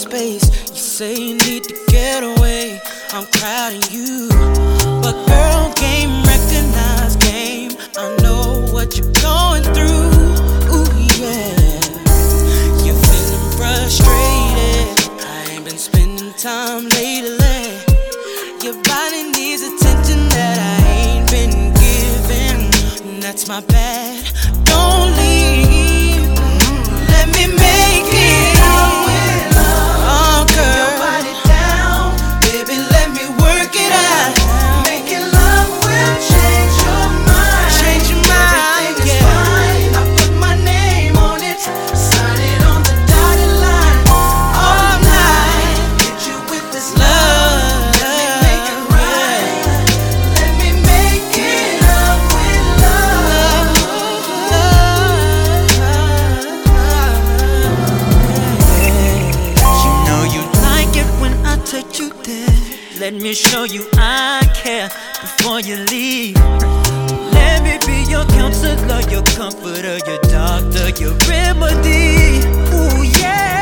space. You say you need to get away, I'm crowding you. But girl, game recognized game. I know what you're going through. Ooh yeah, you're feeling frustrated. I ain't been spending time lately. Your body needs attention that I ain't been giving. That's my bad. Don't leave. Let me make it. Oh girl, your body down, baby. Let me work it out. Making love will change your mind. Change your mind. Everything is fine. I put my name on it. Sign it on the dotted line. All night, hit you with this love. Let me make it right. Let me make it up with love. You know you like it when I take you there. Let me show you I care before you leave. Let me be your counselor, your comforter, your doctor, your remedy. Ooh yeah.